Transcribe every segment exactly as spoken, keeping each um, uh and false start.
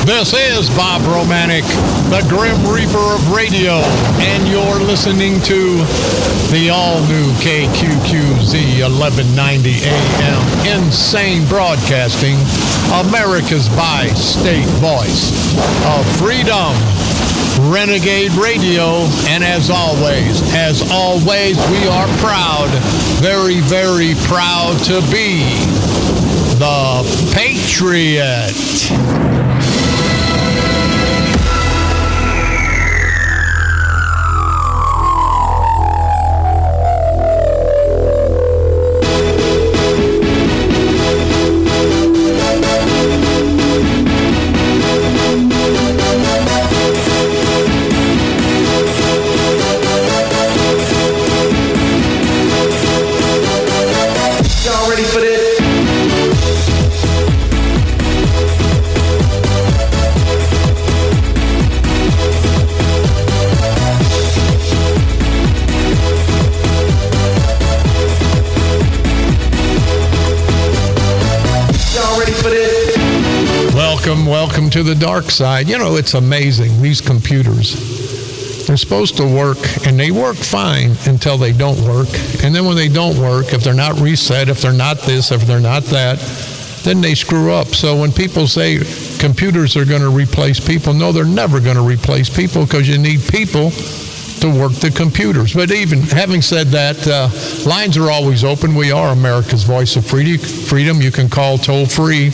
This is Bob Romanek, the Grim Reaper of radio, and you're listening to the all-new K Q Q Z eleven ninety A M Insane Broadcasting, America's bi-state voice of freedom, Renegade Radio, and as always, as always, we are proud, very, very proud to be the Patriot. Welcome to the dark side. You know, it's amazing, these computers. They're supposed to work, and they work fine until they don't work. And then when they don't work, if they're not reset, if they're not this, if they're not that, then they screw up. So when people say computers are going to replace people, no, they're never going to replace people, because you need people to work the computers. But even having said that, uh, lines are always open. We are America's voice of freedom. You can call toll free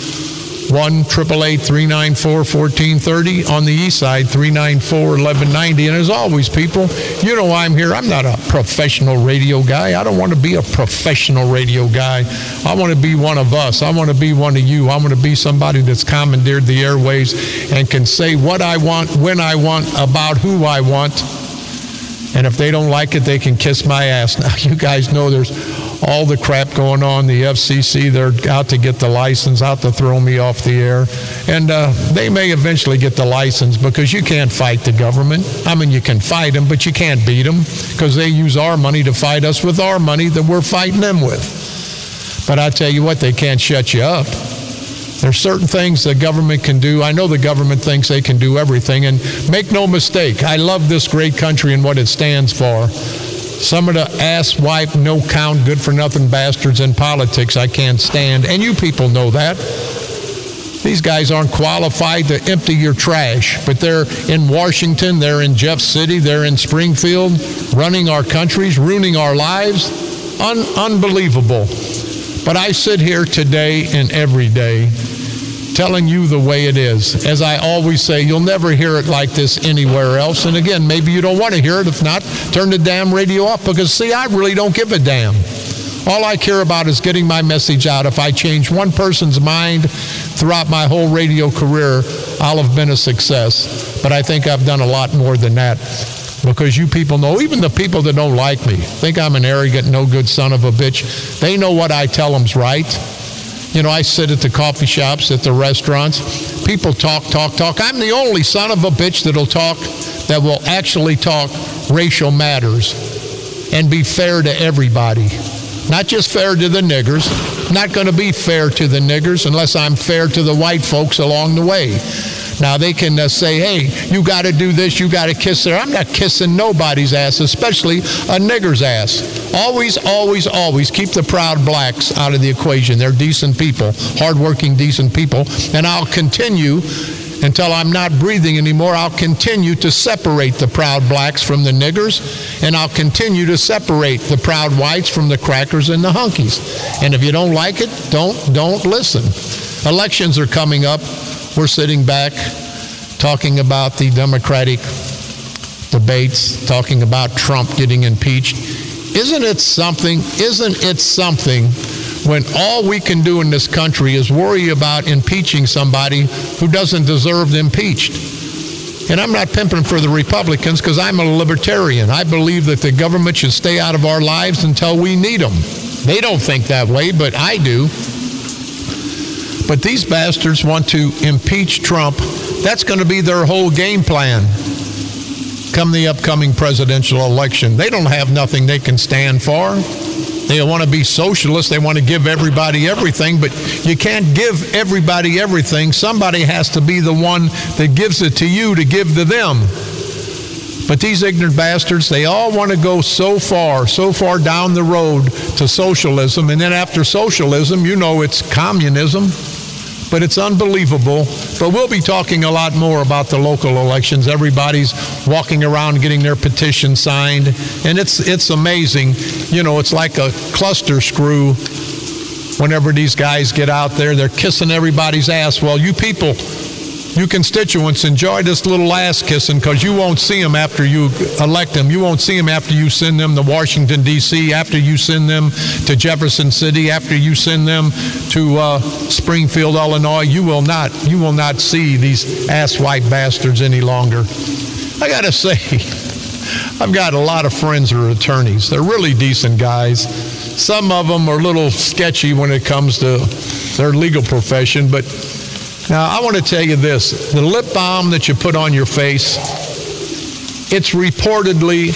one eight eight eight, three nine four, one four three zero. On the east side, three nine four, one one nine zero. And as always, people, you know why I'm here. I'm not a professional radio guy. I don't want to be a professional radio guy. I want to be one of us. I want to be one of you. I want to be somebody that's commandeered the airwaves and can say what I want, when I want, about who I want. And if they don't like it, they can kiss my ass. Now, you guys know there's all the crap going on. The F C C, they're out to get the license, out to throw me off the air. And uh, they may eventually get the license, because you can't fight the government. I mean, you can fight them, but you can't beat them, because they use our money to fight us with our money that we're fighting them with. But I tell you what, they can't shut you up. There's certain things the government can do. I know the government thinks they can do everything. And make no mistake, I love this great country and what it stands for. Some of the ass-wipe, no-count, good-for-nothing bastards in politics I can't stand. And you people know that. These guys aren't qualified to empty your trash. But they're in Washington, they're in Jeff City, they're in Springfield, running our countries, ruining our lives. Un- unbelievable. But I sit here today and every day telling you the way it is. As I always say, you'll never hear it like this anywhere else. And again, maybe you don't want to hear it. If not, turn the damn radio off, because, see, I really don't give a damn. All I care about is getting my message out. If I change one person's mind throughout my whole radio career, I'll have been a success. But I think I've done a lot more than that, because you people know, even the people that don't like me, think I'm an arrogant, no good son of a bitch. They know what I tell them's right. You know, I sit at the coffee shops, at the restaurants. People talk, talk, talk. I'm the only son of a bitch that'll talk, that will actually talk racial matters and be fair to everybody. Not just fair to the niggers. Not going to be fair to the niggers unless I'm fair to the white folks along the way. Now, they can uh, say, hey, you got to do this, you got to kiss her. I'm not kissing nobody's ass, especially a nigger's ass. Always, always, always keep the proud blacks out of the equation. They're decent people, hardworking, decent people. And I'll continue until I'm not breathing anymore. I'll continue to separate the proud blacks from the niggers, and I'll continue to separate the proud whites from the crackers and the hunkies. And if you don't like it, don't, don't listen. Elections are coming up. We're sitting back talking about the Democratic debates, talking about Trump getting impeached. Isn't it something, isn't it something when all we can do in this country is worry about impeaching somebody who doesn't deserve impeached? And I'm not pimping for the Republicans, because I'm a libertarian. I believe that the government should stay out of our lives until we need them. They don't think that way, but I do. But these bastards want to impeach Trump. That's going to be their whole game plan come the upcoming presidential election. They don't have nothing they can stand for. They want to be socialists. They want to give everybody everything, but you can't give everybody everything. Somebody has to be the one that gives it to you to give to them. But these ignorant bastards, they all want to go so far, so far down the road to socialism. And then after socialism, you know it's communism. But it's unbelievable. But we'll be talking a lot more about the local elections. Everybody's walking around getting their petition signed. And it's it's amazing. You know, it's like a cluster screw whenever these guys get out there. They're kissing everybody's ass. Well, you people, you constituents, enjoy this little ass kissing, because you won't see them after you elect them. You won't see them after you send them to Washington, D C, after you send them to Jefferson City, after you send them to uh, Springfield, Illinois. You will not, you will not see these ass-white bastards any longer. I got to say, I've got a lot of friends who are attorneys. They're really decent guys. Some of them are a little sketchy when it comes to their legal profession, but now, I want to tell you this. The lip balm that you put on your face, it's reportedly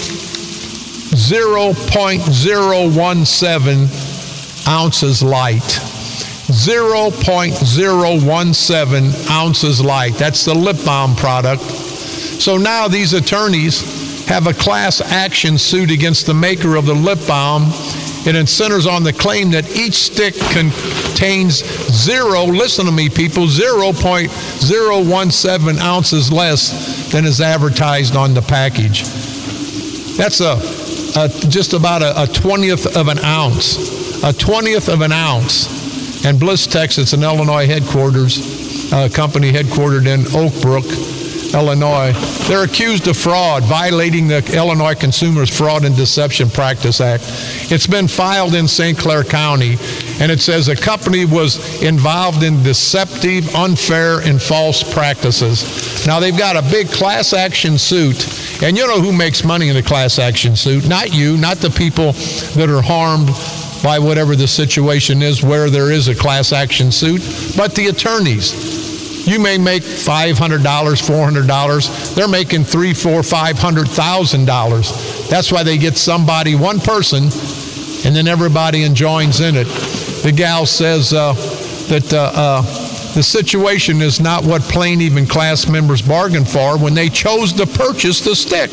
zero point zero one seven ounces light. zero point zero one seven ounces light. That's the lip balm product. So now these attorneys have a class action suit against the maker of the lip balm. It centers on the claim that each stick contains zero, listen to me people, zero point zero one seven ounces less than is advertised on the package. That's a, a just about a, a twentieth of an ounce, a twentieth of an ounce. And Bliss Texas, an Illinois headquarters, a company headquartered in Oak Brook, Illinois. They're accused of fraud, violating the Illinois Consumers Fraud and Deception Practice Act. It's been filed in Saint Clair County, and it says a company was involved in deceptive, unfair, and false practices. Now, they've got a big class action suit, and you know who makes money in a class action suit? Not you, not the people that are harmed by whatever the situation is where there is a class action suit, but the attorneys. You may make five hundred dollars, four hundred dollars. They're making three, four, five hundred thousand dollars. That's why they get somebody, one person, and then everybody joins in it. The gal says uh, that uh, uh, the situation is not what plaintiff and class members bargained for when they chose to purchase the stick.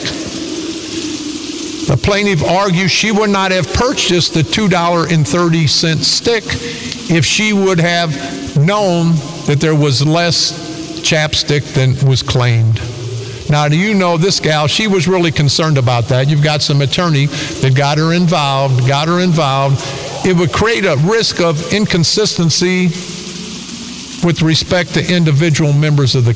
The plaintiff argues she would not have purchased the two dollars and thirty cents stick if she would have known that there was less chapstick than was claimed. Now, do you know this gal, she was really concerned about that. You've got some attorney that got her involved, got her involved. It would create a risk of inconsistency with respect to individual members of the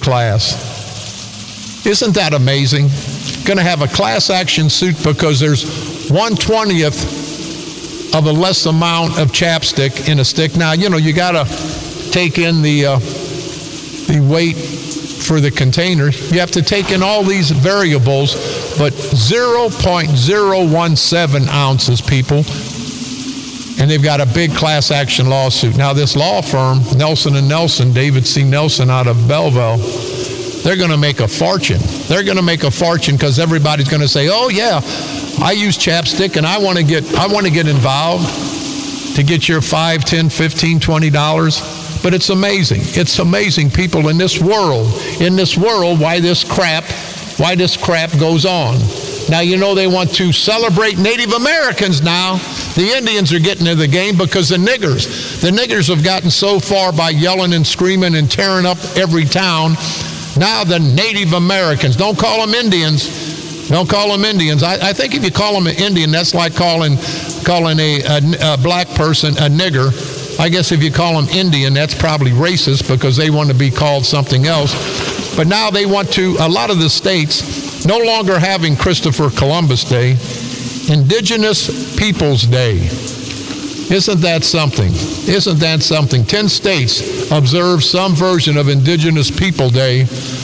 class. Isn't that amazing? Going to have a class action suit because there's one twentieth of a less amount of chapstick in a stick. Now, you know, you got to take in the uh, the weight for the container. You have to take in all these variables, but zero point zero one seven ounces, people. And they've got a big class action lawsuit. Now, this law firm, Nelson and Nelson, David C. Nelson out of Belleville, they're going to make a fortune. They're going to make a fortune because everybody's going to say, "Oh yeah, I use chapstick and I want to get I want to get involved to get your five, ten, fifteen, twenty dollars." But it's amazing. It's amazing, people, in this world, in this world, why this crap, why this crap goes on. Now, you know they want to celebrate Native Americans now. The Indians are getting into the game because the niggers, the niggers have gotten so far by yelling and screaming and tearing up every town. Now the Native Americans, don't call them Indians. Don't call them Indians. I, I think if you call them an Indian, that's like calling calling a, a, a black person a nigger. I guess if you call them Indian, that's probably racist because they want to be called something else. But now they want to, a lot of the states, no longer having Christopher Columbus Day, Indigenous Peoples Day. Isn't that something? Isn't that something? Ten states observe some version of Indigenous People Day.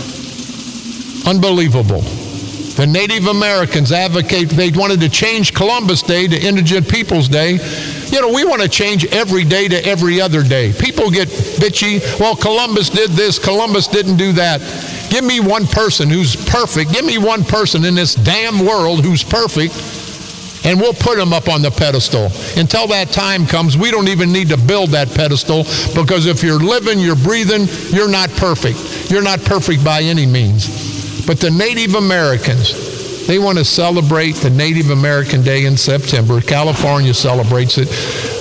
Unbelievable. The Native Americans advocate, they wanted to change Columbus Day to Indigenous Peoples Day. You know, we want to change every day to every other day. People get bitchy. Well, Columbus did this, Columbus didn't do that. Give me one person who's perfect. Give me one person in this damn world who's perfect. And we'll put them up on the pedestal. Until that time comes, we don't even need to build that pedestal, because if you're living, you're breathing, you're not perfect. You're not perfect by any means. But the Native Americans, they want to celebrate the Native American Day in September. California celebrates it.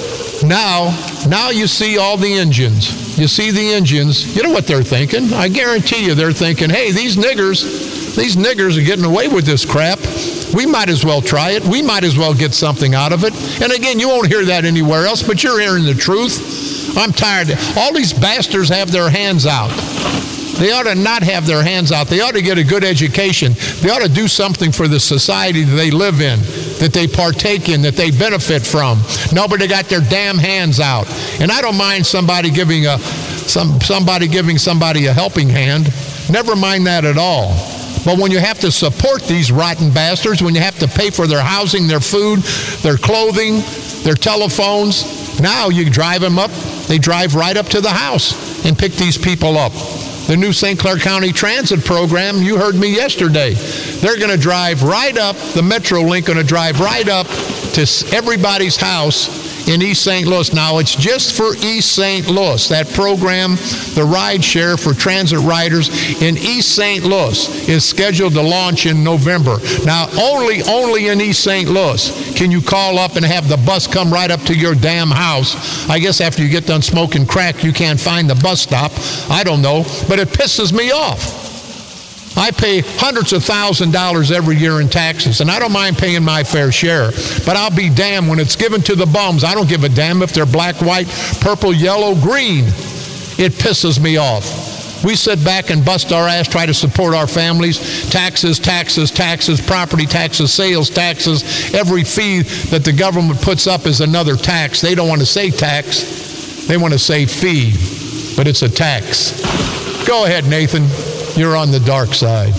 Now, now you see all the Indians. You see the Indians. You know what they're thinking? I guarantee you they're thinking, hey, these niggers, these niggers are getting away with this crap. We might as well try it. We might as well get something out of it. And again, you won't hear that anywhere else, but you're hearing the truth. I'm tired. All these bastards have their hands out. They ought to not have their hands out. They ought to get a good education. They ought to do something for the society that they live in, that they partake in, that they benefit from. Nobody got their damn hands out. And I don't mind somebody giving a some somebody giving somebody a helping hand. Never mind that at all. But when you have to support these rotten bastards, when you have to pay for their housing, their food, their clothing, their telephones, now you drive them up. They drive right up to the house and pick these people up. The new Saint Clair County Transit program, you heard me yesterday. They're going to drive right up, the Metrolink going to drive right up to everybody's house in East Saint Louis. Now, it's just for East Saint Louis. That program, the ride share for transit riders in East Saint Louis, is scheduled to launch in November. Now, only, only in East Saint Louis can you call up and have the bus come right up to your damn house. I guess after you get done smoking crack, you can't find the bus stop. I don't know, but it pisses me off. I pay hundreds of thousands of dollars every year in taxes, and I don't mind paying my fair share. But I'll be damned when it's given to the bums. I don't give a damn if they're black, white, purple, yellow, green. It pisses me off. We sit back and bust our ass, try to support our families. Taxes, taxes, taxes, property taxes, sales taxes. Every fee that the government puts up is another tax. They don't want to say tax. They want to say fee, but it's a tax. Go ahead, Nathan. You're on the dark side.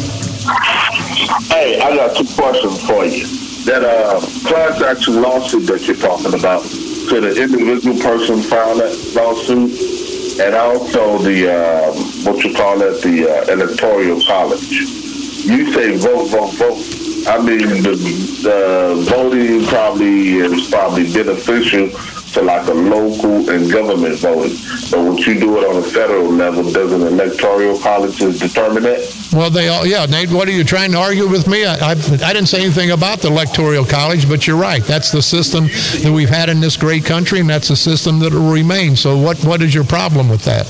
Hey, I got two questions for you. That uh, class action lawsuit that you're talking about, to the individual person filed that lawsuit, and also the, uh, what you call it, the uh, electoral college. You say vote, vote, vote. I mean, the, the voting probably is probably beneficial to like a local and government voting. But when you do it on a federal level, doesn't electoral colleges determine that? Well, they all, yeah, Nate, what are you trying to argue with me? I, I, I didn't say anything about the electoral college, but you're right. That's the system that we've had in this great country, and that's the system that will remain. So what, what is your problem with that?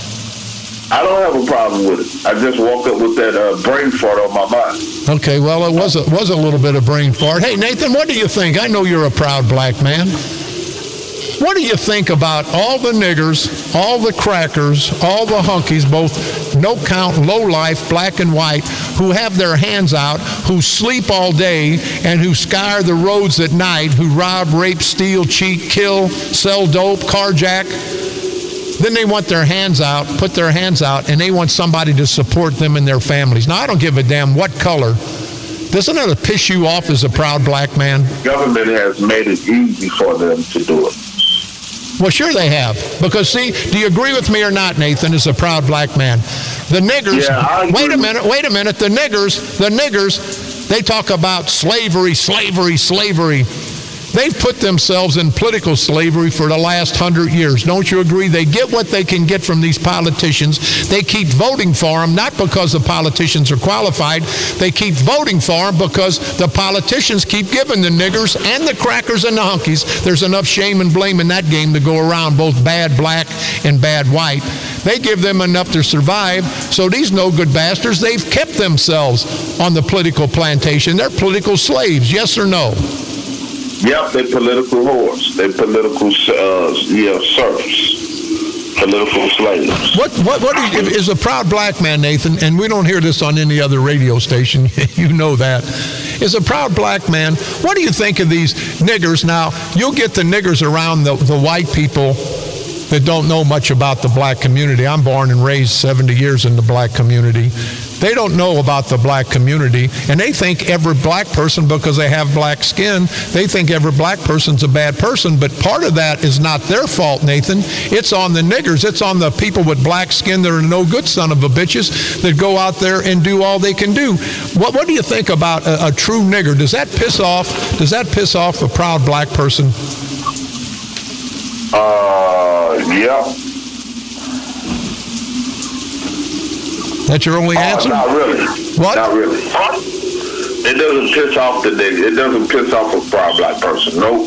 I don't have a problem with it. I just woke up with that uh, brain fart on my mind. Okay, well, it was a, was a little bit of brain fart. Hey, Nathan, what do you think? I know you're a proud black man. What do you think about all the niggers, all the crackers, all the hunkies, both no count, low life, black and white, who have their hands out, who sleep all day, and who scour the roads at night, who rob, rape, steal, cheat, kill, sell dope, carjack? Then they want their hands out, put their hands out, and they want somebody to support them and their families. Now, I don't give a damn what color. Doesn't it piss you off as a proud black man? Government has made it easy for them to do it. Well, sure they have. Because, see, do you agree with me or not, Nathan, as a proud black man? The niggers, yeah, wait a minute, wait a minute. The niggers, the niggers, they talk about slavery, slavery, slavery. They've put themselves in political slavery for the last hundred years. Don't you agree? They get what they can get from these politicians. They keep voting for them, not because the politicians are qualified. They keep voting for them because the politicians keep giving the niggers and the crackers and the hunkies. There's enough shame and blame in that game to go around, both bad black and bad white. They give them enough to survive. So these no-good bastards, they've kept themselves on the political plantation. They're political slaves, yes or no? Yep, they're political whores. They're political, uh, yeah, serfs, political slaves. What, what, what is, is a proud black man, Nathan, and we don't hear this on any other radio station, you know that, is a proud black man, what do you think of these niggers? Now, you'll get the niggers around the, the white people that don't know much about the black community. I'm born and raised seventy years in the black community. They don't know about the black community, and they think every black person, because they have black skin, they think every black person's a bad person. But part of that is not their fault, Nathan. It's on the niggers. It's on the people with black skin that are no good son of a bitches that go out there and do all they can do. What What do you think about a, a true nigger? Does that piss off? Does that piss off a proud black person? Uh, yeah. That's your only Uh, answer? not really. What? Not really. It doesn't piss off the nigga. It doesn't piss off a proud black person. Nope.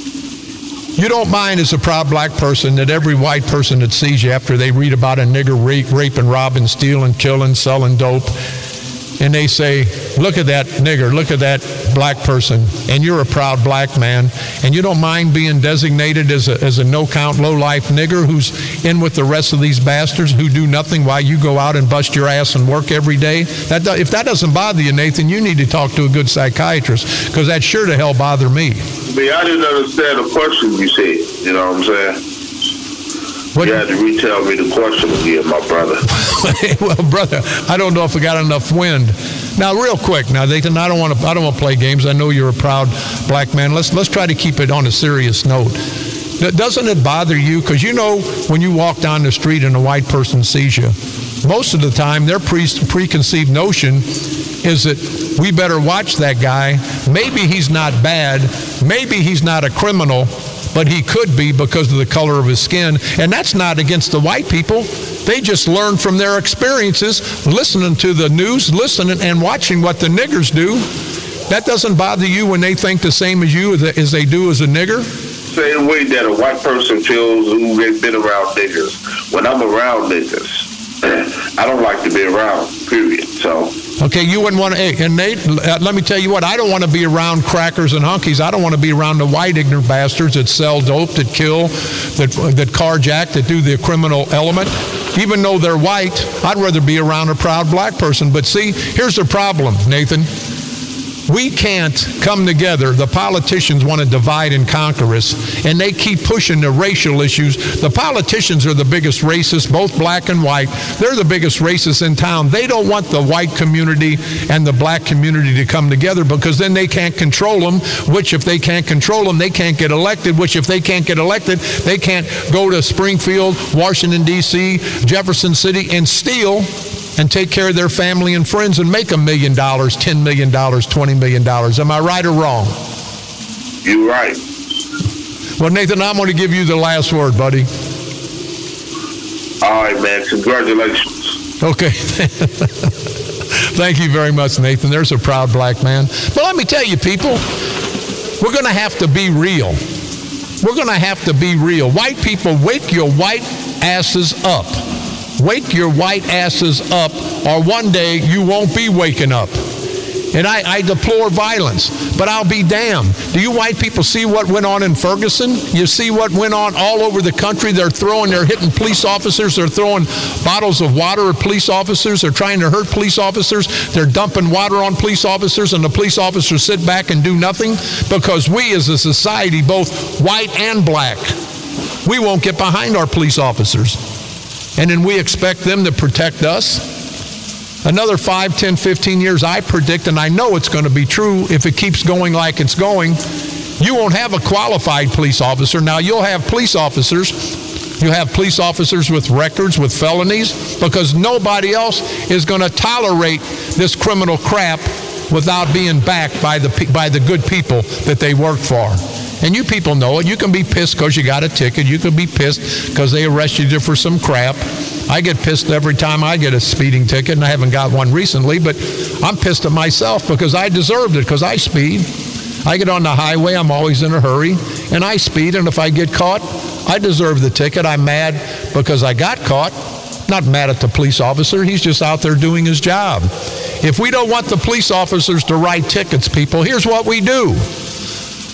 You don't mind as a proud black person that every white person that sees you after they read about a nigger rape, raping, robbing, stealing, killing, selling dope, and they say, look at that nigger, look at that black person, and you're a proud black man, and you don't mind being designated as a, as a no-count, low-life nigger who's in with the rest of these bastards who do nothing while you go out and bust your ass and work every day? That, if that doesn't bother you, Nathan, you need to talk to a good psychiatrist, because that sure to hell bother me. Me, I didn't understand the question you said. You know what I'm saying? What? You had to retell me the question again, my brother. Well, brother, I don't know if I got enough wind. Now, real quick, now, Nathan, I don't want to. I don't want to play games. I know you're a proud black man. Let's let's try to keep it on a serious note. Doesn't it bother you? Because you know, when you walk down the street and a white person sees you, most of the time their pre- preconceived notion is that we better watch that guy. Maybe he's not bad. Maybe he's not a criminal, but he could be because of the color of his skin. And that's not against the white people. They just learn from their experiences, listening to the news, listening and watching what the niggers do. That doesn't bother you when they think the same as you as they do as a nigger? Same way that a white person feels who they've been around niggers. When I'm around niggers, I don't like to be around, period. So. Okay, you wouldn't want to, hey, and Nate, let me tell you what, I don't want to be around crackers and hunkies. I don't want to be around the white ignorant bastards that sell dope, that kill, that that carjack, that do the criminal element. Even though they're white, I'd rather be around a proud black person. But see, here's the problem, Nathan. We can't come together. The politicians want to divide and conquer us, and they keep pushing the racial issues. The politicians are the biggest racists, both black and white. They're the biggest racists in town. They don't want the white community and the black community to come together, because then they can't control them, which if they can't control them, they can't get elected, which if they can't get elected, they can't go to Springfield, Washington, D C, Jefferson City, and steal and take care of their family and friends and make a million dollars, ten million dollars, twenty million dollars. Am I right or wrong? You're right. Well, Nathan, I'm going to give you the last word, buddy. All right, man. Congratulations. Okay. Thank you very much, Nathan. There's a proud black man. But let me tell you, people, we're going to have to be real. We're going to have to be real. White people, wake your white asses up. Wake your white asses up, or one day you won't be waking up. And I, I deplore violence, but I'll be damned. Do you white people see what went on in Ferguson? You see what went on all over the country? They're throwing, they're hitting police officers. They're throwing bottles of water at police officers. They're trying to hurt police officers. They're dumping water on police officers, and the police officers sit back and do nothing because we as a society, both white and black, we won't get behind our police officers. And then we expect them to protect us. Another five, ten, fifteen years, I predict, and I know it's going to be true if it keeps going like it's going, you won't have a qualified police officer. Now, you'll have police officers. You'll have police officers with records, with felonies, because nobody else is going to tolerate this criminal crap without being backed by the, by the good people that they work for. And you people know it. You can be pissed because you got a ticket. You can be pissed because they arrested you for some crap. I get pissed every time I get a speeding ticket, and I haven't got one recently, but I'm pissed at myself because I deserved it, because I speed. I get on the highway, I'm always in a hurry, and I speed, and if I get caught, I deserve the ticket. I'm mad because I got caught. Not mad at the police officer. He's just out there doing his job. If we don't want the police officers to write tickets, people, here's what we do.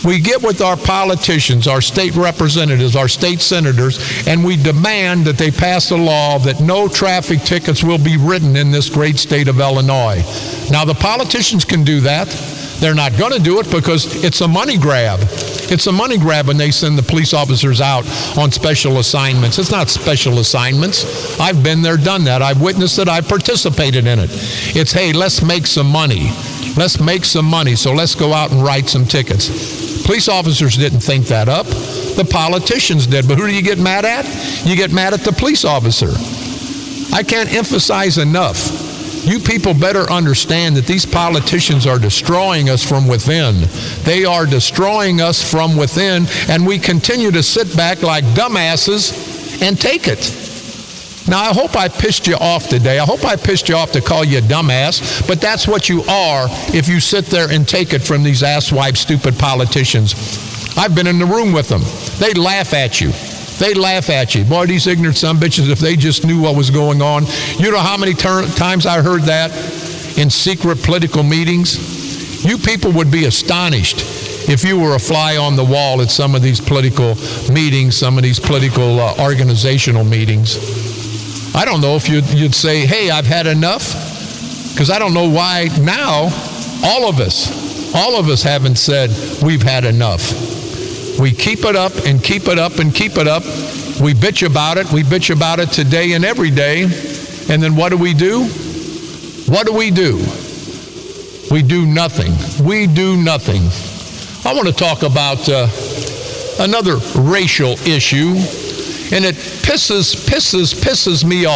We get with our politicians, our state representatives, our state senators, and we demand that they pass a law that no traffic tickets will be written in this great state of Illinois. Now, the politicians can do that. They're not going to do it because it's a money grab. It's a money grab when they send the police officers out on special assignments. It's not special assignments. I've been there, done that. I've witnessed it. I've participated in it. It's, hey, let's make some money. Let's make some money, so let's go out and write some tickets. Police officers didn't think that up. The politicians did. But who do you get mad at? You get mad at the police officer. I can't emphasize enough. You people better understand that these politicians are destroying us from within. They are destroying us from within, and we continue to sit back like dumbasses and take it. Now, I hope I pissed you off today. I hope I pissed you off to call you a dumbass, but that's what you are if you sit there and take it from these asswipe, stupid politicians. I've been in the room with them. They laugh at you. They laugh at you. Boy, these ignorant sumbitches, if they just knew what was going on. You know how many ter- times I heard that in secret political meetings? You people would be astonished if you were a fly on the wall at some of these political meetings, some of these political uh, organizational meetings. I don't know if you'd, you'd say, hey, I've had enough, because I don't know why now all of us, all of us haven't said we've had enough. We keep it up and keep it up and keep it up. We bitch about it. We bitch about it today and every day. And then what do we do? What do we do? We do nothing. We do nothing. I want to talk about uh, another racial issue, and it pisses, pisses, pisses me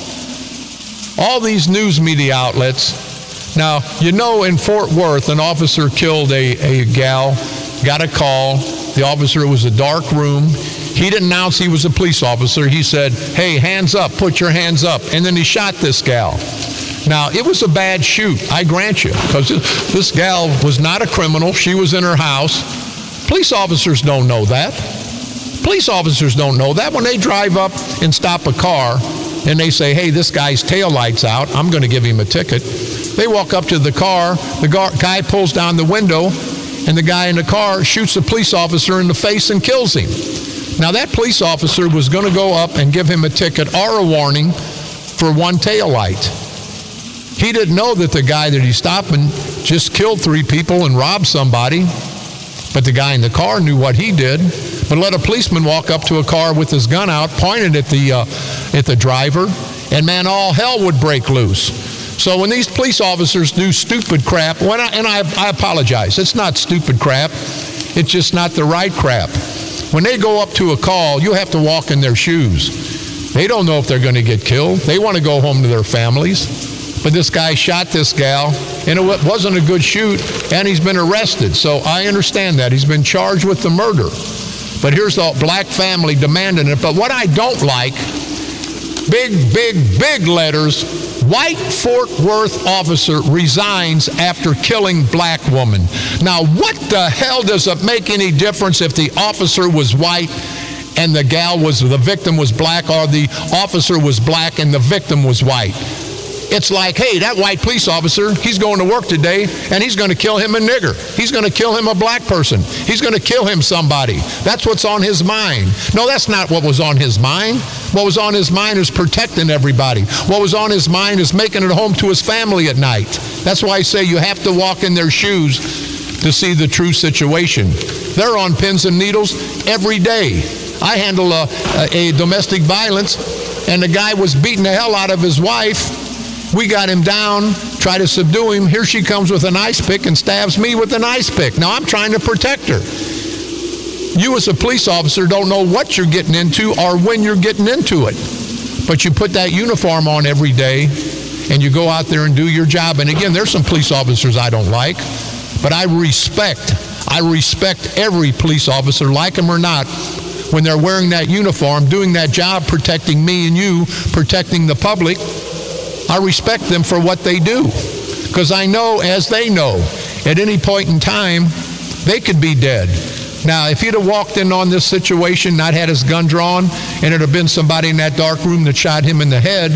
off. All these news media outlets. Now, you know, in Fort Worth, an officer killed a, a gal, got a call. The officer, it was a dark room. He didn't announce he was a police officer. He said, hey, hands up, put your hands up. And then he shot this gal. Now, it was a bad shoot, I grant you, because this gal was not a criminal. She was in her house. Police officers don't know that. Police officers don't know that. When they drive up and stop a car and they say, hey, this guy's taillight's out, I'm going to give him a ticket. They walk up to the car, the guy pulls down the window, and the guy in the car shoots the police officer in the face and kills him. Now, that police officer was going to go up and give him a ticket or a warning for one taillight. He didn't know that the guy that he's stopping just killed three people and robbed somebody, but the guy in the car knew what he did. But let a policeman walk up to a car with his gun out, pointed at the uh, at the driver, and man, all hell would break loose. So when these police officers do stupid crap, when I, and I, I apologize, it's not stupid crap, it's just not the right crap. When they go up to a call, you have to walk in their shoes. They don't know if they're going to get killed. They want to go home to their families. But this guy shot this gal, and it wasn't a good shoot, and he's been arrested. So I understand that. He's been charged with the murder. But here's the black family demanding it. But what I don't like, big, big, big letters, white Fort Worth officer resigns after killing black woman. Now, what the hell does it make any difference if the officer was white and the gal was, the victim was black, or the officer was black and the victim was white? It's like, hey, that white police officer, he's going to work today, and he's going to kill him a nigger. He's going to kill him a black person. He's going to kill him somebody. That's what's on his mind. No, that's not what was on his mind. What was on his mind is protecting everybody. What was on his mind is making it home to his family at night. That's why I say you have to walk in their shoes to see the true situation. They're on pins and needles every day. I handle a, a, a domestic violence, and the guy was beating the hell out of his wife. We got him down, try to subdue him. Here she comes with an ice pick and stabs me with an ice pick. Now, I'm trying to protect her. You as a police officer don't know what you're getting into or when you're getting into it. But you put that uniform on every day, and you go out there and do your job. And again, there's some police officers I don't like, but I respect, I respect every police officer, like them or not, when they're wearing that uniform, doing that job, protecting me and you, protecting the public. I respect them for what they do, because I know, as they know, at any point in time, they could be dead. Now, if he'd have walked in on this situation, not had his gun drawn, and it had been somebody in that dark room that shot him in the head,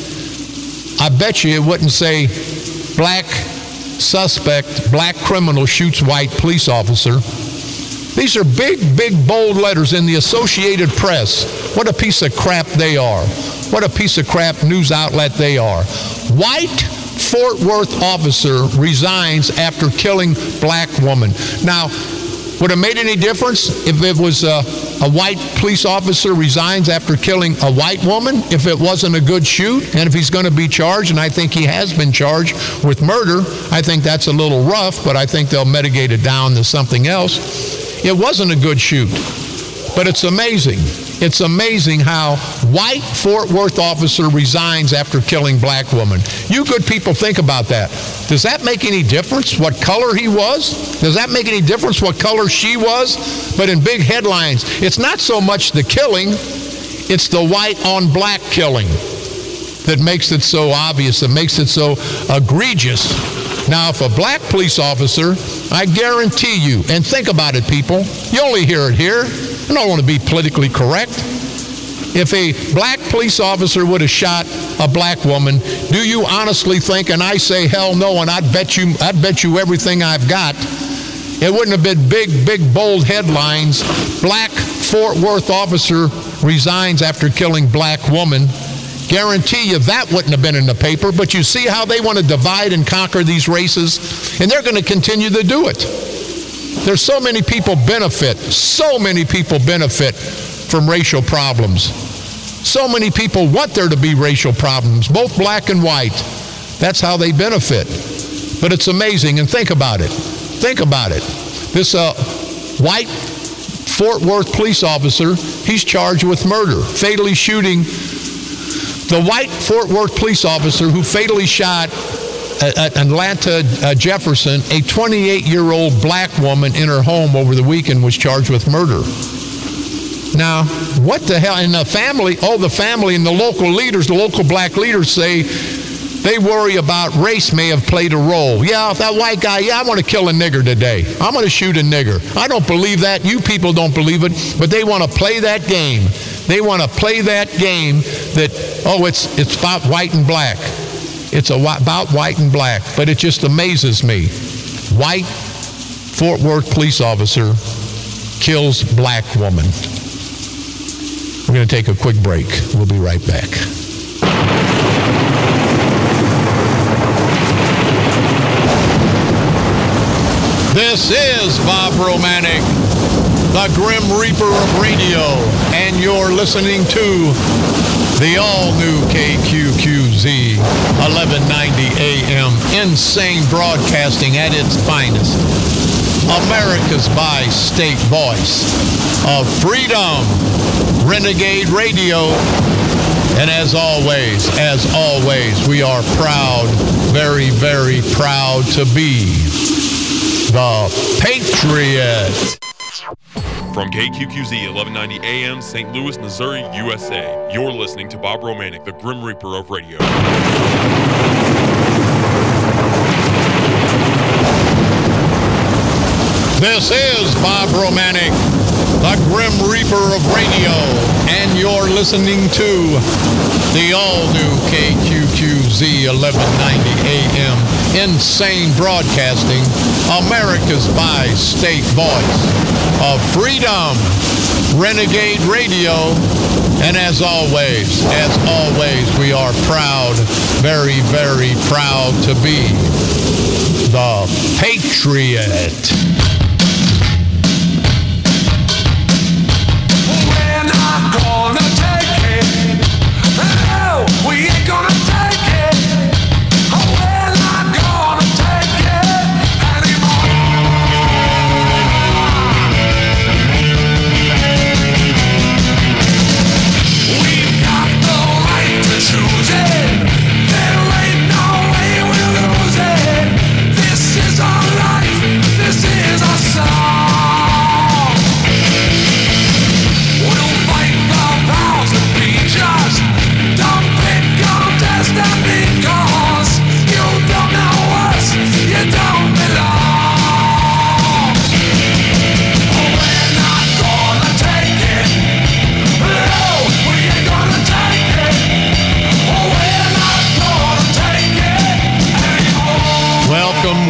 I bet you it wouldn't say black suspect, black criminal shoots white police officer. These are big, big, bold letters in the Associated Press. What a piece of crap they are. What a piece of crap news outlet they are. White Fort Worth officer resigns after killing black woman. Now, would it have made any difference if it was a, a white police officer resigns after killing a white woman? If it wasn't a good shoot, and if he's going to be charged, and I think he has been charged with murder, I think that's a little rough, but I think they'll mitigate it down to something else. It wasn't a good shoot, but it's amazing. It's amazing how white Fort Worth officer resigns after killing black woman. You good people think about that. Does that make any difference what color he was? Does that make any difference what color she was? But in big headlines, it's not so much the killing, it's the white on black killing that makes it so obvious, that makes it so egregious. Now, if a black police officer, I guarantee you, and think about it, people, you only hear it here. I don't want to be politically correct. If a black police officer would have shot a black woman, do you honestly think, and I say hell no, and I'd bet you, I'd bet you everything I've got, it wouldn't have been big, big, bold headlines, black Fort Worth officer resigns after killing black woman. Guarantee you that wouldn't have been in the paper, but you see how they want to divide and conquer these races, and they're going to continue to do it. There's so many people benefit, so many people benefit from racial problems. So many people want there to be racial problems, both black and white. That's how they benefit. But it's amazing, and think about it. Think about it. This uh, white Fort Worth police officer, he's charged with murder, fatally shooting the white Fort Worth police officer who fatally shot at Atlanta uh, Jefferson, a twenty-eight-year-old black woman in her home over the weekend, was charged with murder. Now, what the hell? And the family, oh, the family and the local leaders, the local black leaders say they worry about race may have played a role. Yeah, that white guy, yeah, I want to kill a nigger today. I'm going to shoot a nigger. I don't believe that. You people don't believe it, but they want to play that game. They want to play that game that, oh, it's it's about white and black. It's a, about white and black, but it just amazes me. White Fort Worth police officer kills black woman. We're going to take a quick break. We'll be right back. This is Bob Romanek, the Grim Reaper of radio, and you're listening to the all-new K Q Q Z, eleven ninety A M, insane broadcasting at its finest. America's bi-state voice of freedom, Renegade Radio. And as always, as always, we are proud, very, very proud to be the Patriot. From K Q Q Z, eleven ninety A M, Saint Louis, Missouri, U S A, you're listening to Bob Romanek, the Grim Reaper of radio. This is Bob Romanek, the Grim Reaper of radio, and you're listening to the all-new K Q Q Z, eleven ninety A M, insane broadcasting, America's bi-state voice of freedom, Renegade Radio. And as always, as always, we are proud, very, very proud to be the Patriot. We're not gonna take it. No, we ain't gonna take it. We're not gonna take it anymore. We've got the right to choose it. There ain't no way we'll lose it. This is our life. This is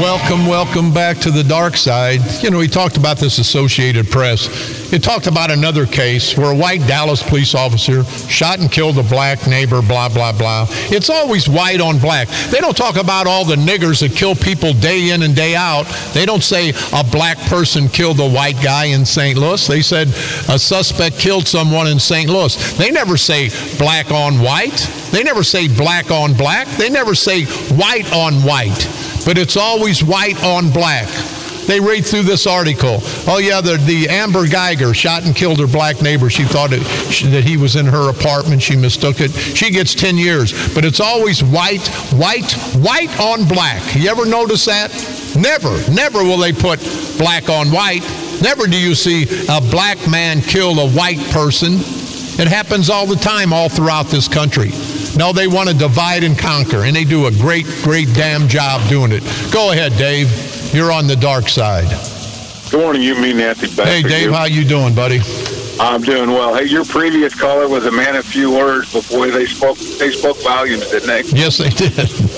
welcome, welcome back to the dark side. You know, we talked about this Associated Press. It talked about another case where a white Dallas police officer shot and killed a black neighbor, blah, blah, blah. It's always white on black. They don't talk about all the niggers that kill people day in and day out. They don't say a black person killed a white guy in Saint Louis. They said a suspect killed someone in Saint Louis. They never say black on white. They never say black on black. They never say white on white. But it's always white on black. They read through this article. Oh, yeah, the, the Amber Geiger shot and killed her black neighbor. She thought it, she, that he was in her apartment. She mistook it. She gets ten years. But it's always white, white, white on black. You ever notice that? Never, never will they put black on white. Never do you see a black man kill a white person. It happens all the time all throughout this country. No, they want to divide and conquer, and they do a great, great damn job doing it. Go ahead, Dave. You're on the dark side. Good morning, you mean Nancy Beth. Hey, Dave, you. how you doing, buddy? I'm doing well. Hey, your previous caller was a man of few words. Before they spoke, they spoke volumes, didn't they? Yes, they did.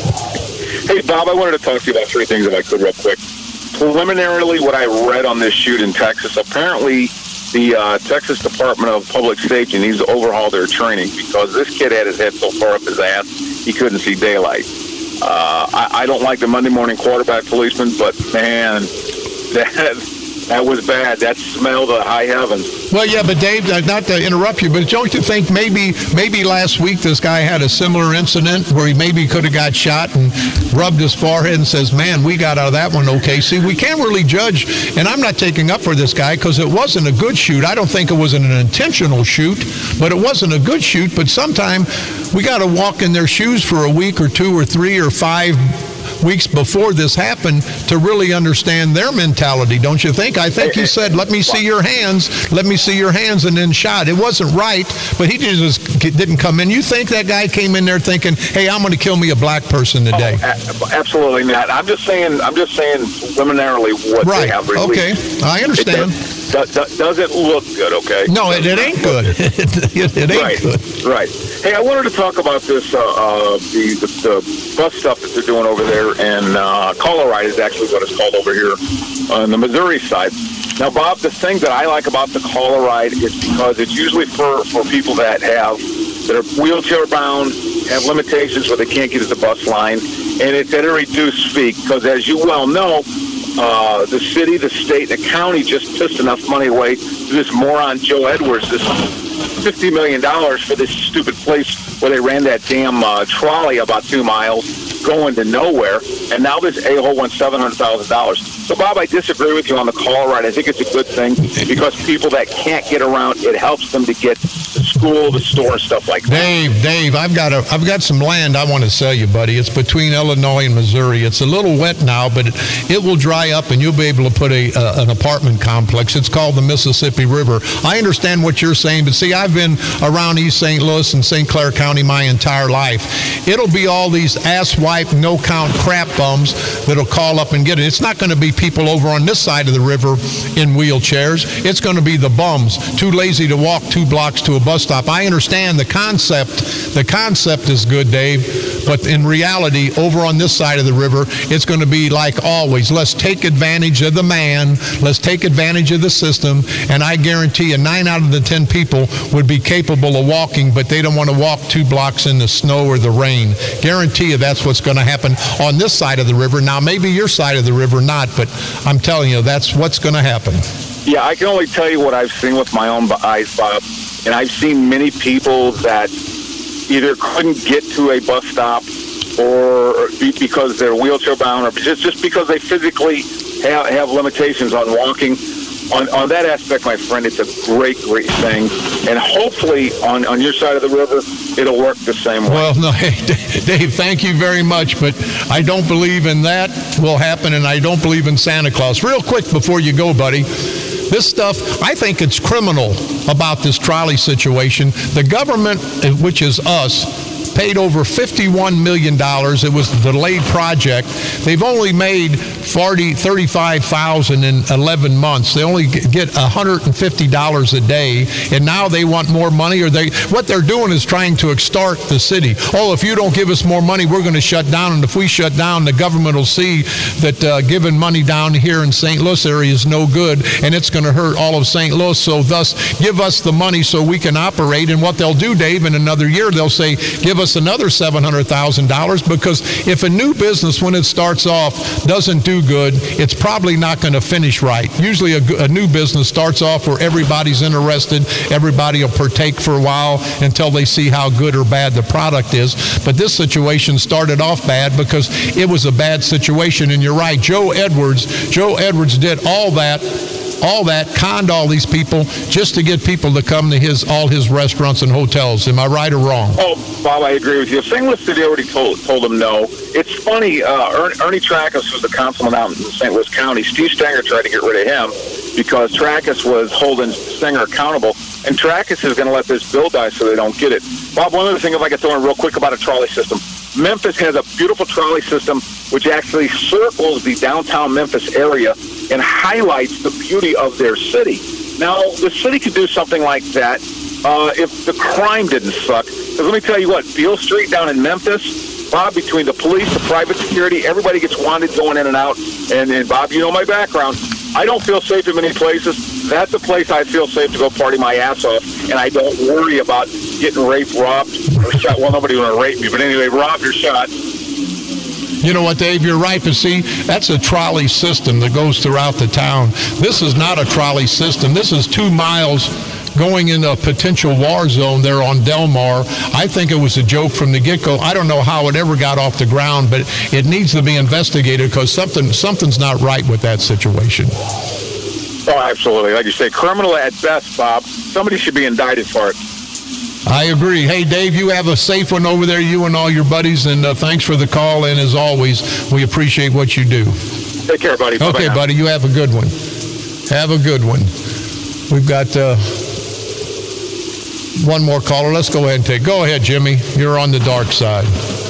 Hey, Bob, I wanted to talk to you about three things if I could real quick. Preliminarily, what I read on this shoot in Texas, apparently the uh, Texas Department of Public Safety needs to overhaul their training because this kid had his head so far up his ass, he couldn't see daylight. Uh, I, I don't like the Monday morning quarterback policeman, but, man, that... That was bad. That smelled of high heavens. Well, yeah, but Dave, not to interrupt you, but don't you think maybe maybe last week this guy had a similar incident where he maybe could have got shot and rubbed his forehead and says, man, we got out of that one okay. See, we can't really judge, and I'm not taking up for this guy because it wasn't a good shoot. I don't think it was an intentional shoot, but it wasn't a good shoot. But sometime we got to walk in their shoes for a week or two or three or five weeks before this happened to really understand their mentality, don't you think? I think he said, let me see your hands, let me see your hands, and then shot. It wasn't right, but he just didn't come in. You think that guy came in there thinking, hey, I'm going to kill me a black person today? Oh, absolutely not. I'm just saying, I'm just saying preliminarily what right. they have released. Okay, I understand. It does, does, doesn't look good, okay? No, it, it ain't good. it, it ain't right. good. Right. Hey, I wanted to talk about this, uh, uh, the, the, the bus stuff that they're doing over there, and uh, Coloride is actually what it's called over here on the Missouri side. Now, Bob, the thing that I like about the Coloride is because it's usually for, for people that have that are wheelchair bound, have limitations where they can't get to the bus line, and it's at a reduced fee because, as you well know, Uh, the city, the state, and the county just pissed enough money away to this moron Joe Edwards, this fifty million dollars for this stupid place where they ran that damn uh, trolley about two miles going to nowhere, and now this a-hole wants seven hundred thousand dollars. So, Bob, I disagree with you on the Coloride. I think it's a good thing because people that can't get around, it helps them to get to school, the store, stuff like that. Dave, Dave, I've got a, I've got some land I want to sell you, buddy. It's between Illinois and Missouri. It's a little wet now, but it, it will dry up, and you'll be able to put a uh, an apartment complex. It's called the Mississippi River. I understand what you're saying, but see, I've been around East Saint Louis and Saint Clair County my entire life. It'll be all these ass-wipe, no-count crap bums that'll call up and get it. It's not going to be people over on this side of the river in wheelchairs. It's going to be the bums, too lazy to walk two blocks to a bus stop. I understand the concept. The concept is good, Dave, but in reality, over on this side of the river, it's going to be like always. Let's take advantage of the man. Let's take advantage of the system, and I guarantee you nine out of the ten people would be capable of walking, but they don't want to walk two blocks in the snow or the rain. Guarantee you that's what's going to happen on this side of the river. Now, maybe your side of the river not, but I'm telling you, that's what's going to happen. Yeah, I can only tell you what I've seen with my own eyes, Bob, and I've seen many people that either couldn't get to a bus stop or because they're wheelchair bound or just, just because they physically have, have limitations on walking. On, on that aspect, my friend, it's a great, great thing. And hopefully on, on your side of the river, it'll work the same way. Well, no, hey, Dave, thank you very much, but I don't believe in that will happen, and I don't believe in Santa Claus. Real quick before you go, buddy, this stuff, I think it's criminal about this trolley situation. The government, which is us, paid over fifty-one million dollars. It was a delayed project. They've only made forty, thirty-five thousand in eleven months. They only get one hundred fifty dollars a day, and now they want more money. Or they, what they're doing is trying to extort the city. Oh, if you don't give us more money, we're going to shut down. And if we shut down, the government will see that uh, giving money down here in Saint Louis area is no good, and it's going to hurt all of Saint Louis. So thus, give us the money so we can operate. And what they'll do, Dave, in another year, they'll say, give us another seven hundred thousand dollars, because if a new business, when it starts off, doesn't do good, it's probably not going to finish right. Usually a, a new business starts off where everybody's interested, everybody will partake for a while until they see how good or bad the product is. But this situation started off bad because it was a bad situation. And you're right, Joe Edwards, Joe Edwards did all that, all that, conned all these people just to get people to come to his all his restaurants and hotels. Am I right or wrong? Oh, Bob, I agree with you. Saint Louis City already told told them no. It's funny, uh, Ernie, Ernie Trackus was the councilman out in Saint Louis County. Steve Stenger tried to get rid of him because Trackus was holding Stenger accountable, and Trackus is going to let this bill die so they don't get it. Bob, one other thing, if I could throw in real quick about a trolley system. Memphis has a beautiful trolley system which actually circles the downtown Memphis area and highlights the beauty of their city. Now, the city could do something like that uh, if the crime didn't suck. Because let me tell you what, Beale Street down in Memphis, Bob, between the police, the private security, everybody gets wanted going in and out. And, and Bob, you know my background. I don't feel safe in many places. That's a place I feel safe to go party my ass off, and I don't worry about getting raped, robbed, or shot. Well, nobody want to rape me, but anyway, robbed or shot. You know what, Dave? You're right, but see, that's a trolley system that goes throughout the town. This is not a trolley system. This is two miles going in a potential war zone there on Delmar. I think it was a joke from the get-go. I don't know how it ever got off the ground, but it needs to be investigated because something something's not right with that situation. Oh, absolutely. Like you say, criminal at best, Bob. Somebody should be indicted for it. I agree. Hey, Dave, you have a safe one over there, you and all your buddies, and uh, thanks for the call. And as always, we appreciate what you do. Take care, buddy. Okay, Bye-bye buddy, you have a good one. Have a good one. We've got uh, one more caller. Let's go ahead and take. Go ahead, Jimmy. You're on the dark side.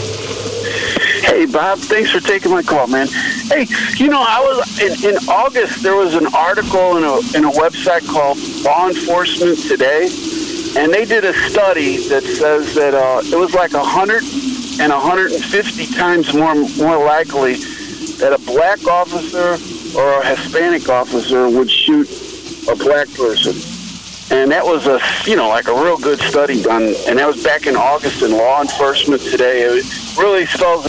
Hey, Bob, thanks for taking my call, man. Hey, you know, I was in, in August, there was an article in a, in a website called Law Enforcement Today, and they did a study that says that uh, it was like one hundred and one hundred fifty times more more likely that a black officer or a Hispanic officer would shoot a black person. And that was a, you know, like a real good study done, and that was back in August in Law Enforcement Today. It really spells.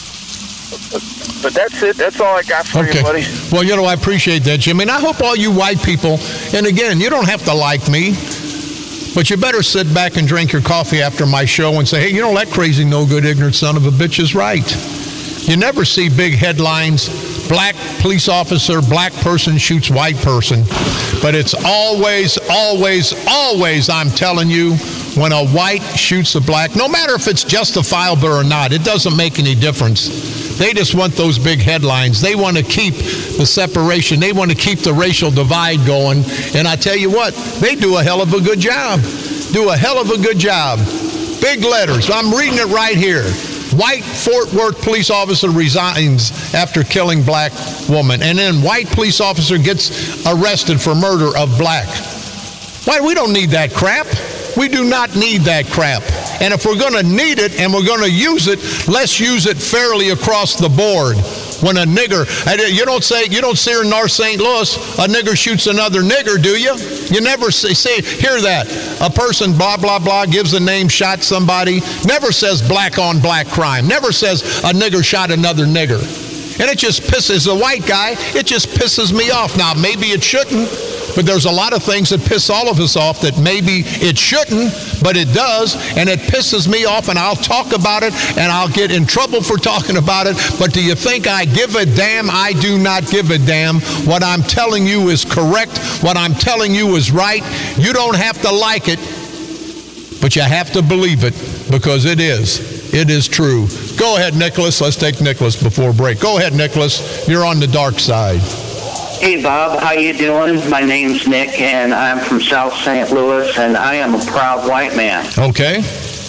But that's it. That's all I got for okay. you, buddy. Well, you know, I appreciate that, Jimmy. And I hope all you white people, and again, you don't have to like me, but you better sit back and drink your coffee after my show and say, hey, you know, that crazy, no good, ignorant son of a bitch is right. You never see big headlines, black police officer, black person shoots white person. But it's always, always, always, I'm telling you, when a white shoots a black, no matter if it's justifiable or not, it doesn't make any difference. They just want those big headlines. They want to keep the separation. They want to keep the racial divide going. And I tell you what, they do a hell of a good job. Do a hell of a good job. Big letters. I'm reading it right here. White Fort Worth police officer resigns after killing black woman. And then white police officer gets arrested for murder of black. Why? We don't need that crap. We do not need that crap. And if we're going to need it and we're going to use it, let's use it fairly across the board. When a nigger, you don't say, you don't see her in North Saint Louis, a nigger shoots another nigger, do you? You never say, say, hear that. A person, blah, blah, blah, gives a name, shot somebody, never says black on black crime, never says a nigger shot another nigger. And it just pisses a white guy, it just pisses me off. Now, maybe it shouldn't, but there's a lot of things that piss all of us off that maybe it shouldn't, but it does, and it pisses me off, and I'll talk about it, and I'll get in trouble for talking about it. But do you think I give a damn? I do not give a damn. What I'm telling you is correct. What I'm telling you is right. You don't have to like it, but you have to believe it, because it is. It is true. Go ahead, Nicholas. Let's take Nicholas before break. Go ahead, Nicholas. You're on the dark side. Hey, Bob, how you doing? My name's Nick, and I'm from South Saint Louis, and I am a proud white man. Okay.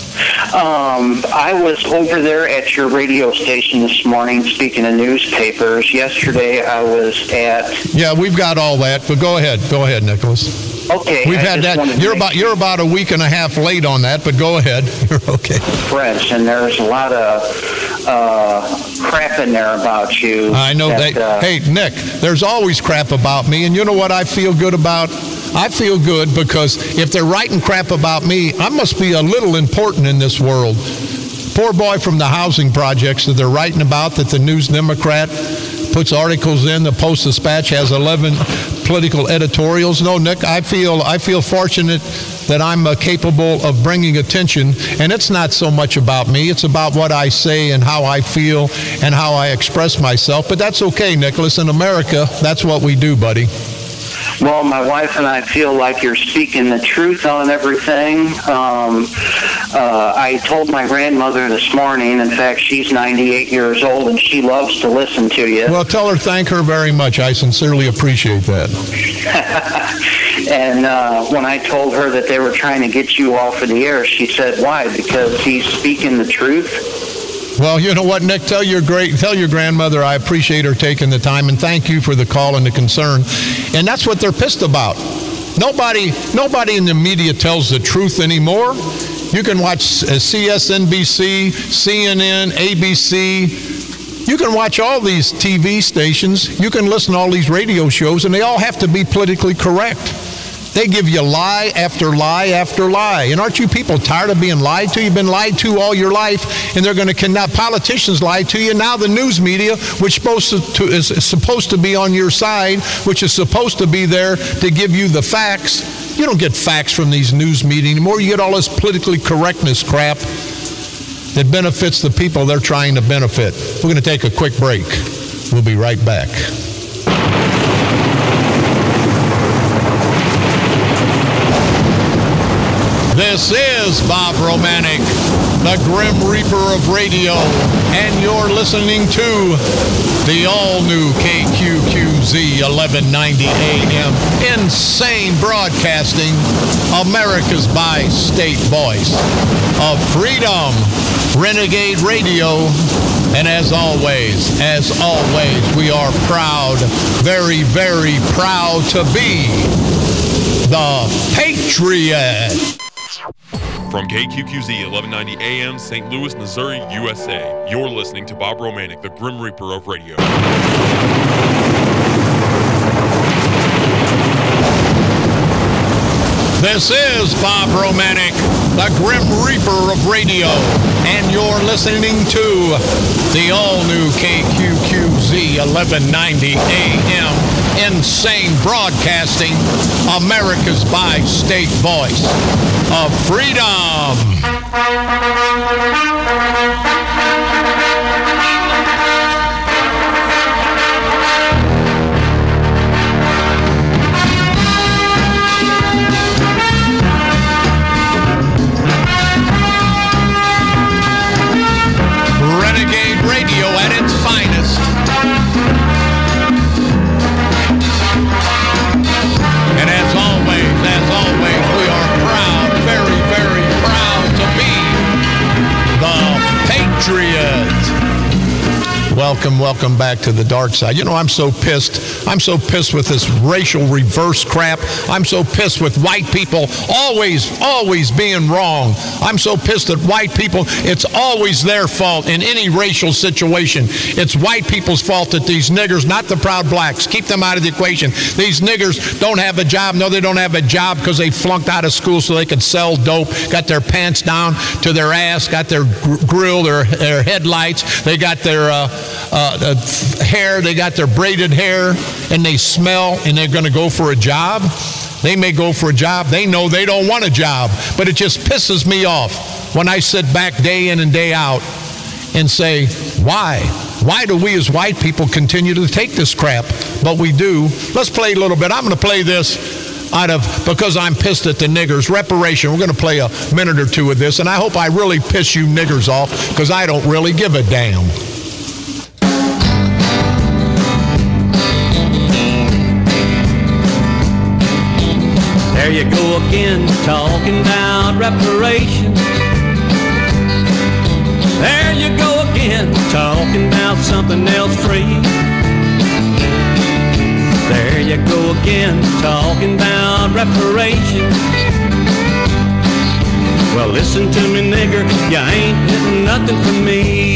Um, I was over there at your radio station this morning, speaking of newspapers. Yesterday, I was at. Yeah, we've got all that, but go ahead. Go ahead, Nicholas. Okay. We've I had just wanted that. to You're make about you're about a week and a half late on that, but go ahead. You're okay. Fresh, and there's a lot of uh, crap in there about you. I know that, they. Uh, hey, Nick, there's always crap about me, and you know what I feel good about? I feel good because if they're writing crap about me, I must be a little important in this world. Poor boy from the housing projects that they're writing about, that the News Democrat puts articles in. The Post-Dispatch has eleven political editorials. No, Nick, I feel I feel fortunate that I'm uh, capable of bringing attention, and it's not so much about me. It's about what I say and how I feel and how I express myself. But that's okay, Nicholas. In America, that's what we do, buddy. Well, my wife and I feel like you're speaking the truth on everything. Um, uh, I told my grandmother this morning, in fact, she's ninety-eight years old, and she loves to listen to you. Well, tell her thank her very much. I sincerely appreciate that. And uh, when I told her that they were trying to get you off of the air, she said, why? Because he's speaking the truth? Well, you know what, Nick? Tell your great, tell your grandmother I appreciate her taking the time, and thank you for the call and the concern. And that's what they're pissed about. Nobody, nobody in the media tells the truth anymore. You can watch C S N B C, C N N, A B C. You can watch all these T V stations. You can listen to all these radio shows, and they all have to be politically correct. They give you lie after lie after lie. And aren't you people tired of being lied to? You've been lied to all your life, and they're going to connect. Politicians lie to you. Now the news media, which supposed to, to, is supposed to be on your side, which is supposed to be there to give you the facts. You don't get facts from these news media anymore. You get all this politically correctness crap that benefits the people they're trying to benefit. We're going to take a quick break. We'll be right back. This is Bob Romanek, the Grim Reaper of radio, and you're listening to the all-new K Q Q Z eleven ninety A M, insane broadcasting, America's bi-state voice of freedom, Renegade Radio. And as always, as always, we are proud, very, very proud to be the Patriot. From K Q Q Z eleven ninety A M, Saint Louis, Missouri, U S A, you're listening to Bob Romanek, the Grim Reaper of radio. This is Bob Romanek, the Grim Reaper of radio, and you're listening to the all-new K Q Q Z eleven ninety A M, insane broadcasting, America's bi-state voice of freedom. Renegade Radio at its finest. And as always, as always, we are proud, very, very proud to be the Patriot. Welcome, welcome back to the dark side. You know, I'm so pissed. I'm so pissed with this racial reverse crap. I'm so pissed with white people always, always being wrong. I'm so pissed at white people. It's always their fault in any racial situation. It's white people's fault that these niggers, not the proud blacks, keep them out of the equation. These niggers don't have a job. No, they don't have a job because they flunked out of school so they could sell dope, got their pants down to their ass, got their gr- grill, their, their headlights, they got their uh, uh, uh, hair, they got their braided hair, and they smell, and they're going to go for a job. They may go for a job. They know they don't want a job, but it just pisses me off when I sit back day in and day out and say, why? Why do we as white people continue to take this crap? But we do. Let's play a little bit. I'm going to play this out of, because I'm pissed at the niggers, reparation. We're going to play a minute or two of this, and I hope I really piss you niggers off, because I don't really give a damn. There you go again, talking about reparations. There you go again, talking about something else free. There you go again, talking about reparations. Well, listen to me, nigger, you ain't getting nothing from me.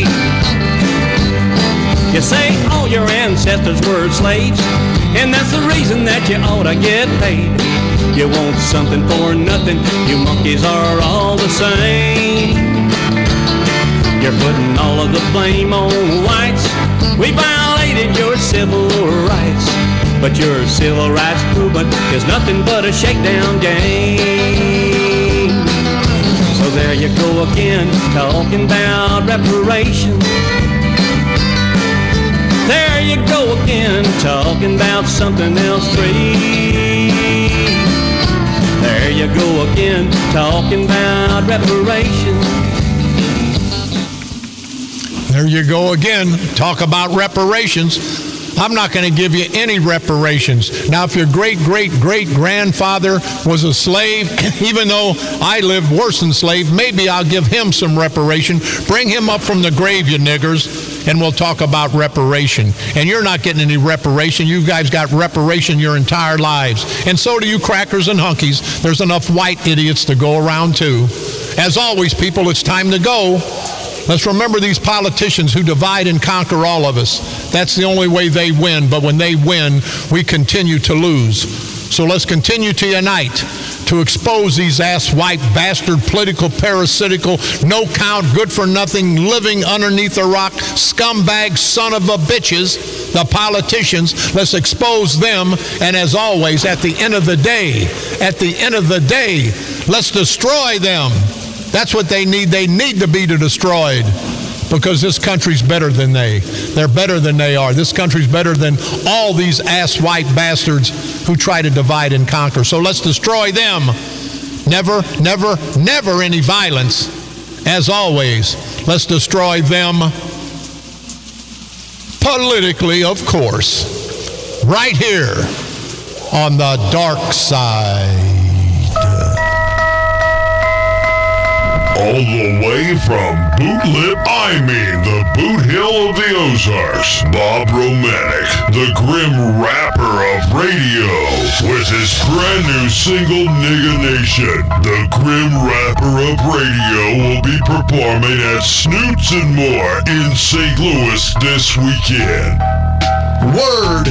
You say all your ancestors were slaves, and that's the reason that you ought to get paid. You want something for nothing, you monkeys are all the same. You're putting all of the blame on whites. We violated your civil rights, but your civil rights movement is nothing but a shakedown game. So there you go again, talking about reparations. There you go again, talking about something else free. There you go again, talking about reparations. There you go again, talk about reparations. I'm not going to give you any reparations. Now, if your great-great-great-grandfather was a slave, even though I lived worse than slave, maybe I'll give him some reparation. Bring him up from the grave, you niggers, and we'll talk about reparation. And you're not getting any reparation. You guys got reparation your entire lives. And so do you crackers and hunkies. There's enough white idiots to go around, too. As always, people, it's time to go. Let's remember these politicians who divide and conquer all of us. That's the only way they win, but when they win, we continue to lose. So let's continue to unite to expose these ass-white bastard, political, parasitical, no-count, good-for-nothing, living underneath a rock, scumbag son of a bitches, the politicians. Let's expose them, and as always, at the end of the day, at the end of the day, let's destroy them. That's what they need. They need to be destroyed because this country's better than they. They're better than they are. This country's better than all these ass-white bastards who try to divide and conquer. So let's destroy them. Never, never, never any violence. As always, let's destroy them politically, of course. Right here on the dark side. All the way from Bootlip, I mean the Boot Hill of the Ozarks, Bob Romanek, the grim rapper of radio, with his brand new single, Nigga Nation. The grim rapper of radio will be performing at Snoots and More in Saint Louis this weekend. Word!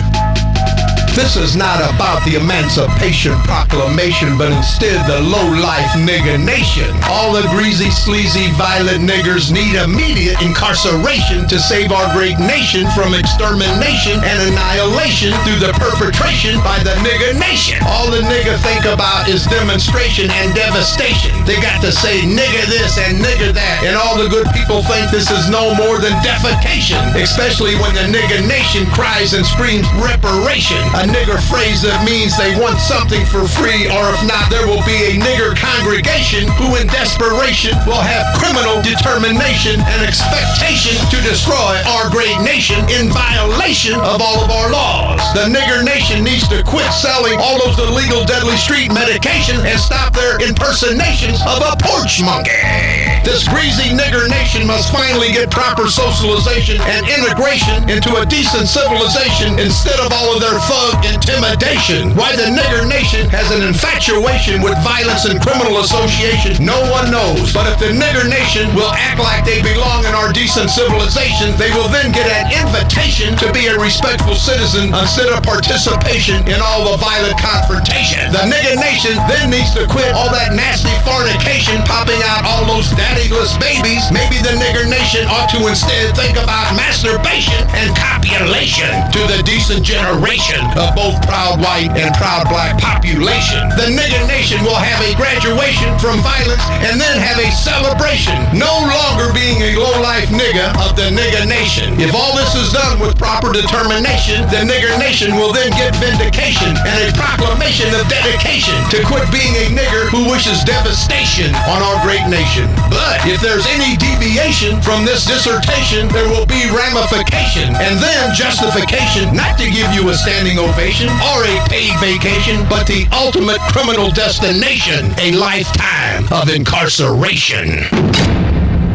This is not about the Emancipation Proclamation, but instead the low-life nigga nation. All the greasy, sleazy, violent niggers need immediate incarceration to save our great nation from extermination and annihilation through the perpetration by the nigga nation. All the nigga think about is demonstration and devastation. They got to say nigga this and nigga that, and all the good people think this is no more than defecation, especially when the nigga nation cries and screams reparation. A nigger phrase that means they want something for free, or if not, there will be a nigger congregation who in desperation will have criminal determination and expectation to destroy our great nation in violation of all of our laws. The nigger nation needs to quit selling all those illegal deadly street medication and stop their impersonations of a porch monkey. This greasy nigger nation must finally get proper socialization and integration into a decent civilization instead of all of their thug intimidation. Why the nigger nation has an infatuation with violence and criminal association, no one knows. But if the nigger nation will act like they belong in our decent civilization, they will then get an invitation to be a respectful citizen instead of participation in all the violent confrontation. The nigger nation then needs to quit all that nasty fornication, popping out all those daddyless babies. Maybe the nigger nation ought to instead think about masturbation and copulation to the decent generation of both proud white and proud black population. The nigger nation will have a graduation from violence and then have a celebration, no longer being a low-life nigga of the nigger nation. If all this is done with proper determination, the nigger nation will then get vindication and a proclamation of dedication to quit being a nigger who wishes devastation on our great nation. But if there's any deviation from this dissertation, there will be ramification and then justification not to give you a standing ovation or a paid vacation, but the ultimate criminal destination, a lifetime of incarceration.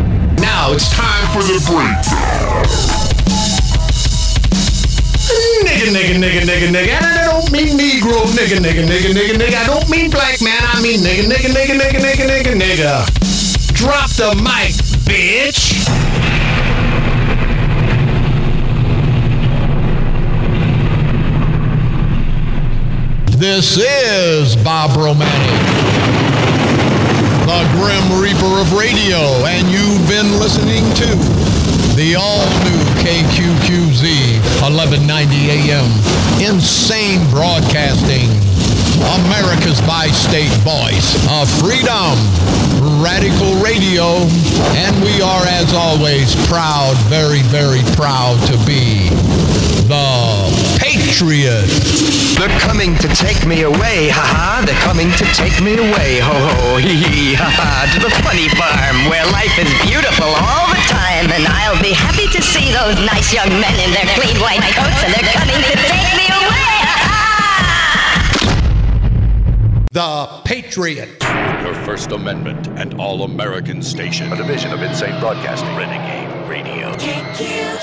Now it's time for the breakdown. Nigga, nigga, nigga, nigga, nigga. And I don't mean Negro, nigga, nigga, nigga, nigga, nigga. I don't mean black man. I mean nigga, nigga, nigga, nigga, nigga, nigga, nigga. Drop the mic, bitch. This is Bob Romantic, the Grim Reaper of radio, and you've been listening to the all-new K Q Q Z eleven ninety A M. Insane broadcasting, America's bi-state voice of freedom, Radical Radio, and we are, as always, proud, very, very proud to be the Patriot. They're coming to take me away, ha-ha. They're coming to take me away, ho-ho, hee-hee, ha-ha. To the funny farm where life is beautiful all the time. And I'll be happy to see those nice young men in their clean white coats. And they're coming to take me away, ha-ha. The Patriot. Your First Amendment and All-American Station. A division of Insane Broadcasting. Renegade Radio.